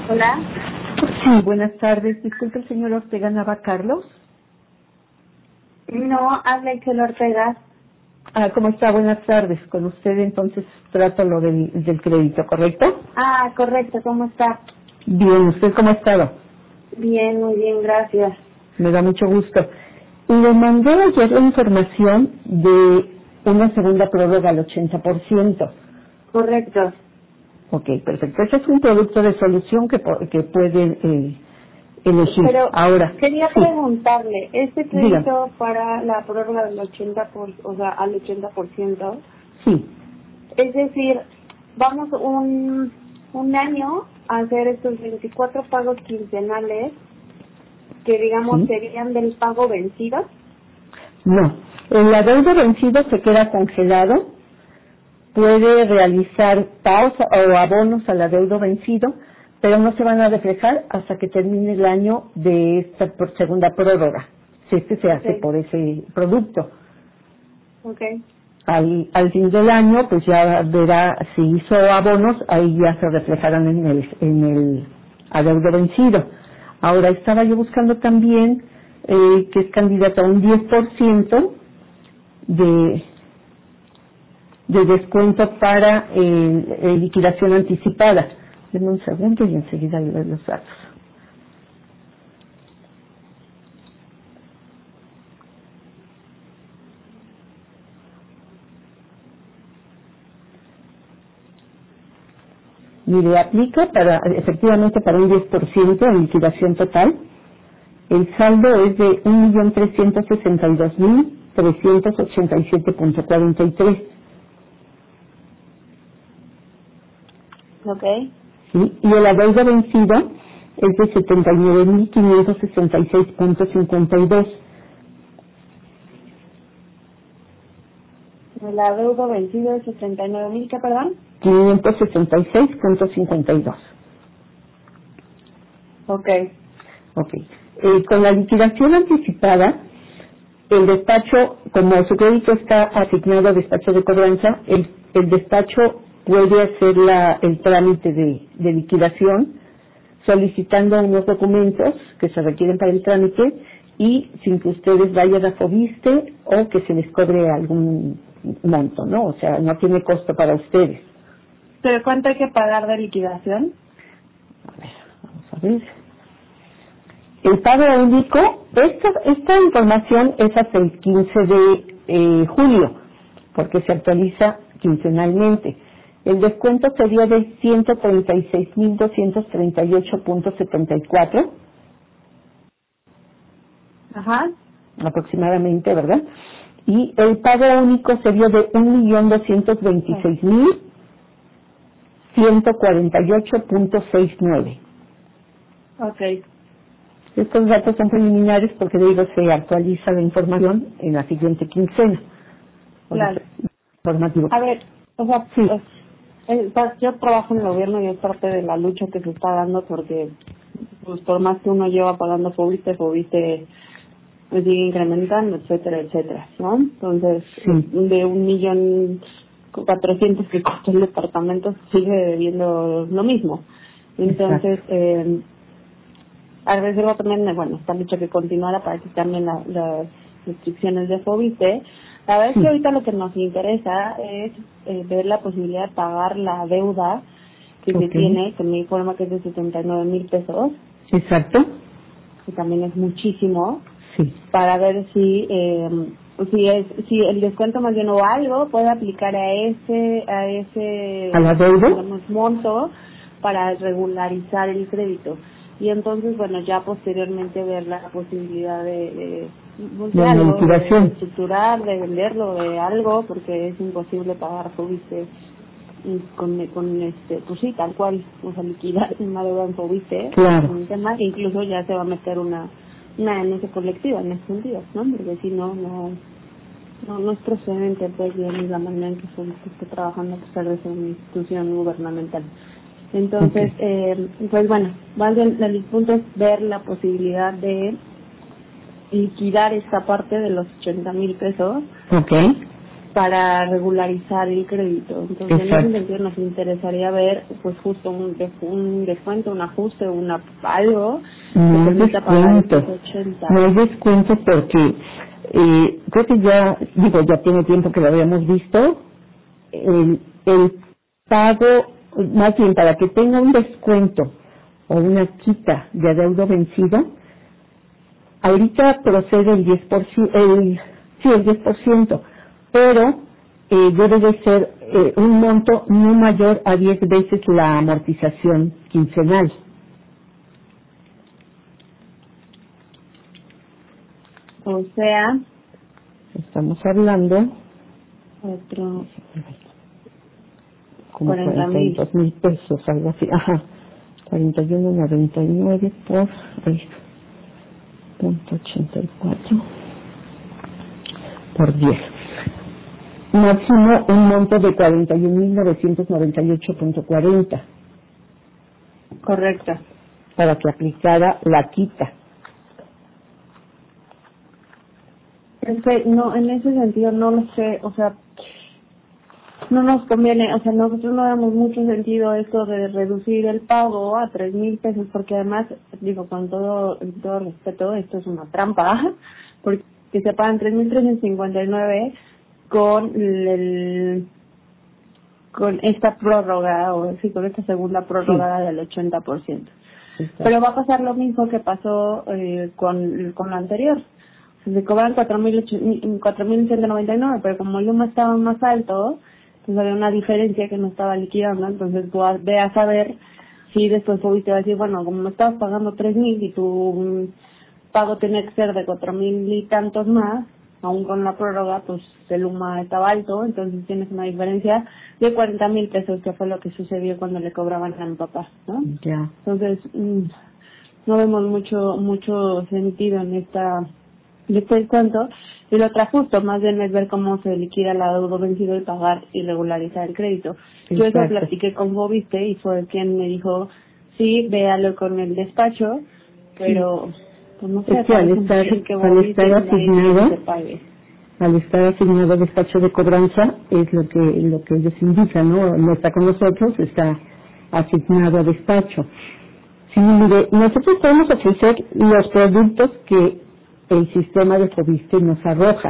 Hola. Sí, buenas tardes. Disculpe, el señor Ortega Nava Carlos. No, habla Itzel Ortega. ¿Cómo está? Buenas tardes. Con usted entonces trato lo del crédito, ¿correcto? Correcto, ¿cómo está? Bien, ¿usted cómo ha estado? Bien, muy bien, gracias. Me da mucho gusto. Y le mandé ayer la información de una segunda prórroga al 80%. Correcto. Ok, perfecto. Ese es un producto de solución que puede elegir. Pero Ahora, quería sí, preguntarle, ¿este dígame. crédito para la prórroga del 80%, Sí, es decir, vamos un año a hacer estos 24 pagos quincenales que digamos sí. serían del pago vencido? No. El adeudo vencido se queda congelado. Puede realizar pausa o abonos al adeudo vencido, pero no se van a reflejar hasta que termine el año de esta segunda prórroga, si es que se hace Okay. por ese producto. Okay. Al fin del año, pues ya verá si hizo abonos, ahí ya se reflejarán en el adeudo vencido. Ahora, estaba yo buscando también que es candidato a un 10% de descuento para liquidación anticipada. Denme un segundo y enseguida le doy los datos. Mire, aplica efectivamente para un 10% de liquidación total. El saldo es de 1.362.387.43. Okay. ¿Sí? Y el adeudo vencido es de 79.566.52. El adeudo vencido es 69,000, ¿qué, perdón? 566.52. Okay. Ok. Con la liquidación anticipada, el despacho, como su crédito está asignado a despacho de cobranza, el despacho puede hacer el trámite de liquidación solicitando unos documentos que se requieren para el trámite y sin que ustedes vayan a Fobiste o que se les cobre algún monto, ¿no? O sea, no tiene costo para ustedes. ¿Pero cuánto hay que pagar de liquidación? A ver, vamos a ver. El pago único, esta información es hasta el 15 de julio, porque se actualiza quincenalmente. El descuento sería de 136.238.74 Ajá. aproximadamente, ¿verdad? Y el pago único sería de 1.226.148.69. Okay. Estos datos son preliminares porque digo se actualiza la información en la siguiente quincena. Claro. Informativo. A ver, o sea, Sí, yo trabajo en el gobierno y es parte de la lucha que se está dando porque, pues, por más que uno lleva pagando Fobiste pues sigue incrementando, etcétera, etcétera, ¿no? Entonces, sí, de 1.400.000 que costó el departamento sigue debiendo lo mismo. Entonces, a reserva también, bueno, esta lucha que continuara para que cambien las restricciones de Fobiste. La verdad es que ahorita lo que nos interesa es ver la posibilidad de pagar la deuda que se tiene, que me informa que es de 79,000 pesos, exacto, que también es muchísimo, sí. para ver si el descuento más bien o algo puede aplicar a ese ¿A la deuda? digamos, monto para regularizar el crédito. Y entonces, bueno, ya posteriormente ver la posibilidad de La algo, de liquidación. estructurar, de venderlo, de algo, porque es imposible pagar Fobiste con pues sí, tal cual, o sea, liquidar una deuda en Fobiste, Claro. un tema que incluso ya se va a meter una denuncia colectiva en ese sentido, ¿no? Porque si no es procedente, pues, digamos, la manera en que se esté trabajando a pesar de ser una institución gubernamental. Entonces, pues bueno, el punto es ver la posibilidad de liquidar esta parte de los 80,000 pesos Ok. para regularizar el crédito. Entonces, en ese sentido nos interesaría ver, pues, justo un descuento, un ajuste, algo no que hay permita pagar descuento, esos 80. no hay descuento porque creo que ya tiene tiempo que lo habíamos visto. El pago, más bien para que tenga un descuento o una quita de adeudo vencido, ahorita procede el 10%, el 10%, pero debe de ser un monto no mayor a 10 veces la amortización quincenal. O sea, estamos hablando otro como 42,000 pesos, algo así. Ajá, 41.99 por .84 por 10. Máximo un monto de 41.998.40. Correcto. Para que aplicara la quita. Es que no, en ese sentido no lo sé, o sea, no nos conviene, o sea, nosotros no damos mucho sentido esto de reducir el pago a 3,000 pesos, porque además, digo, con todo respeto, esto es una trampa, porque se pagan 3,359 con esta prórroga, o sí, con esta segunda prórroga del 80%. Exacto. Pero va a pasar lo mismo que pasó con lo anterior. Se cobran 4,199, pero como el humo estaba más alto, pues había una diferencia que no estaba liquidando, entonces tú ve a saber si después Fobiste va a decir, bueno, como me estabas pagando 3,000 y tu pago tenía que ser de 4,000 y tantos más, aún con la prórroga, pues el humo estaba alto, entonces tienes una diferencia de 40,000 pesos, que fue lo que sucedió cuando le cobraban a mi papá, ¿no? Ya. Entonces, no vemos mucho sentido en esta descuento, y lo otro justo más bien es ver cómo se liquida el adeudo vencido y pagar y regularizar el crédito. Exacto. Yo eso platiqué con Fobiste y fue quien me dijo, sí, véalo con el despacho, pero pues no sé, es que al estar asignado al despacho de cobranza es lo que ellos indican, no está con nosotros, está asignado a despacho. Sí, mire, nosotros podemos ofrecer los productos que el sistema de Fobiste nos arroja.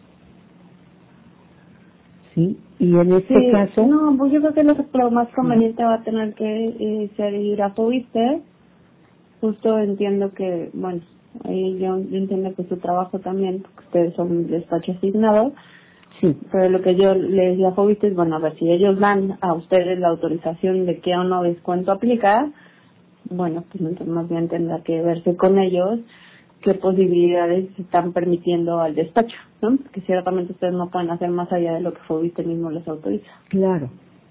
¿Sí? Y en este caso... No, pues yo creo que lo más conveniente va a tener que ser ir a Fobiste. Justo entiendo que, bueno, ahí yo entiendo que su trabajo también, porque ustedes son un despacho asignado. Sí. Pero lo que yo le decía a Fobiste es, bueno, a ver, si ellos dan a ustedes la autorización de qué o no descuento aplica, bueno, pues entonces más bien tendrá que verse con ellos qué posibilidades están permitiendo al despacho, ¿no? Que ciertamente ustedes no pueden hacer más allá de lo que Fobiste mismo les autoriza. Claro.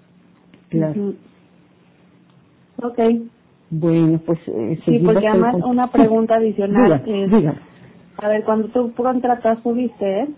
Okay. Bueno, pues sí, porque además una pregunta adicional diga. A ver, cuando tú contratas Fobiste,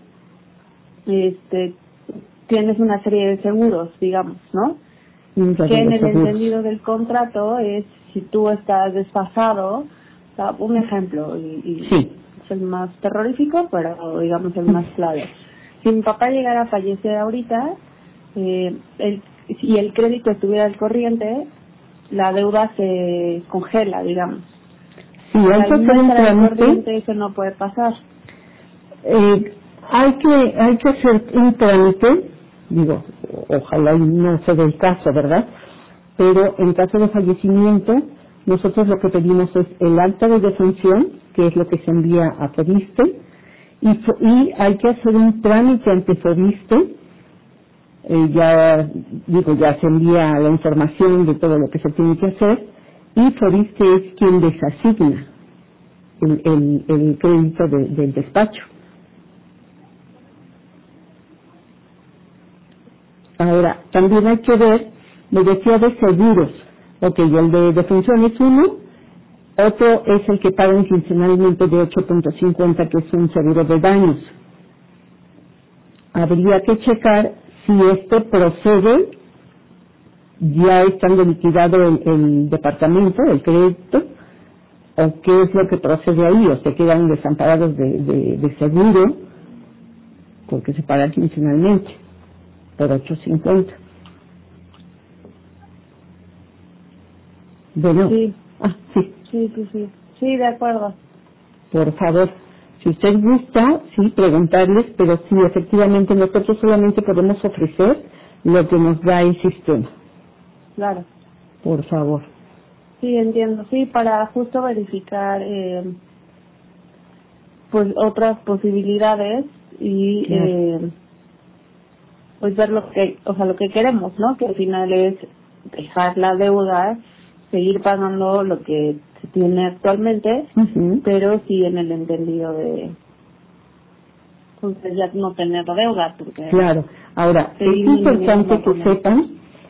tienes una serie de seguros, digamos, ¿no? Que en el entendido del contrato es si tú estás desfasado. Un ejemplo, y sí. Es el más terrorífico, pero digamos el más clave. Si mi papá llegara a fallecer ahorita, si el crédito estuviera al corriente, la deuda se congela, digamos. Sí, hay que hacer un trámite. Eso no puede pasar. Hay que hacer un trámite, digo, ojalá no se dé el caso, ¿verdad? Pero en caso de fallecimiento, nosotros lo que pedimos es el acta de defunción, que es lo que se envía a Fobiste, y hay que hacer un trámite ante Fobiste, ya se envía la información de todo lo que se tiene que hacer, y Fobiste es quien desasigna el crédito del despacho. Ahora, también hay que ver, me decía de seguros. Ok, el de defunción es uno, otro es el que pagan quincenalmente de 8.50, que es un seguro de daños. Habría que checar si este procede ya estando liquidado el departamento, el crédito, o qué es lo que procede ahí, o se quedan desamparados de seguro, porque se paga quincenalmente. por 8.50. Bueno, Sí. Sí. Sí, de acuerdo. Por favor, si usted gusta, sí, preguntarles, pero sí, efectivamente, nosotros solamente podemos ofrecer lo que nos da el sistema. Claro. Por favor. Sí, entiendo. Sí, para justo verificar pues otras posibilidades y Claro. pues ver lo que queremos, ¿no? Que al final es dejar la deuda, seguir pagando lo que se tiene actualmente, Ujú. pero sí en el entendido de pues ya no tener deuda, porque Claro. Ahora, es seguir importante que sepan,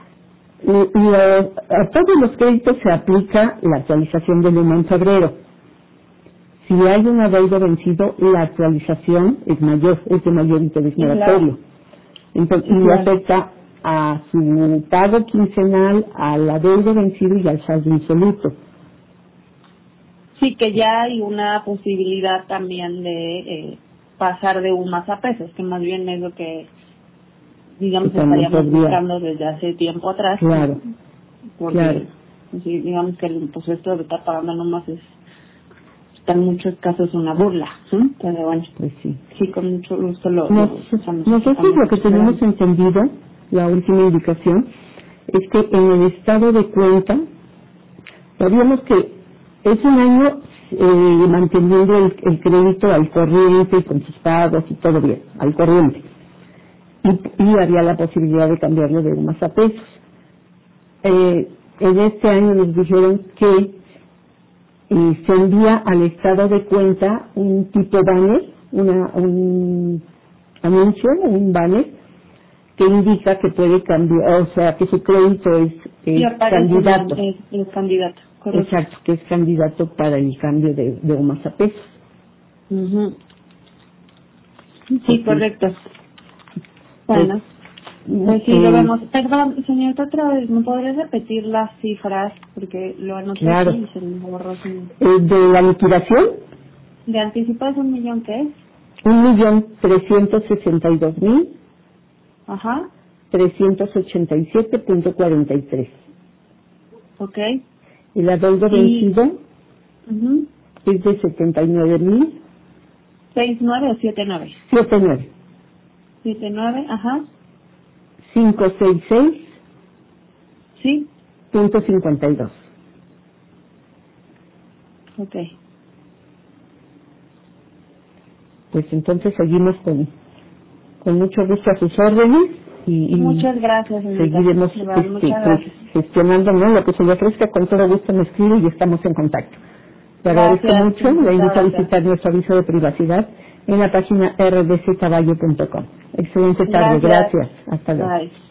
a todos los créditos se aplica la actualización del 1 en febrero. Si hay una deuda vencido, la actualización es de mayor interés Sí, moratorio. Entonces, Sí, y claro. afecta a su pago quincenal, a la deuda vencida y al saldo insoluto. Sí, que ya hay una posibilidad también de pasar de UMAS a pesos, que más bien es lo que, digamos, Que también estaríamos podría. buscando desde hace tiempo atrás. Claro, Porque, claro. sí, digamos que pues esto de estar pagando en UMAS está en muchos casos una burla, ¿sí? Pero bueno, Pues sí. sí, con mucho gusto Nosotros lo que tenemos entendido, la última indicación, es que en el estado de cuenta, sabíamos que es un año manteniendo el crédito al corriente con sus pagos y todo bien, al corriente. Y había la posibilidad de cambiarlo de UMAS a pesos. En este año nos dijeron que se envía al estado de cuenta un tipo banner, un anuncio, un banner, que indica que puede cambiar, o sea, que su crédito es candidato. Es candidato, correcto. Exacto, que es candidato para el cambio de UMAS a pesos. Uh-huh. Sí, correcto. Bueno, pues sí, lo vemos. Perdón, señorita, otra vez, ¿me podrías repetir las cifras? Porque lo anoté Claro. aquí y se me borró. De la liquidación, ¿De anticipo es 1 millón qué es? 1.362.387.43. Ajá, ok. Y la deuda vencida Uh-huh. es de 79.000. 6-9 o 7-9. 79. 7-9, ajá. 566.52. Sí, ok. Pues entonces seguimos con mucho gusto a sus órdenes y Muchas gracias, señorita. seguiremos Muchas gracias. gestionando, ¿no? Lo que se le ofrezca, con todo gusto me escribe y estamos en contacto. Le agradezco Gracias, mucho, le invito a gracias. visitar nuestro aviso de privacidad en la página rdccaballo.com. Excelente tarde, gracias. Hasta luego. Bye.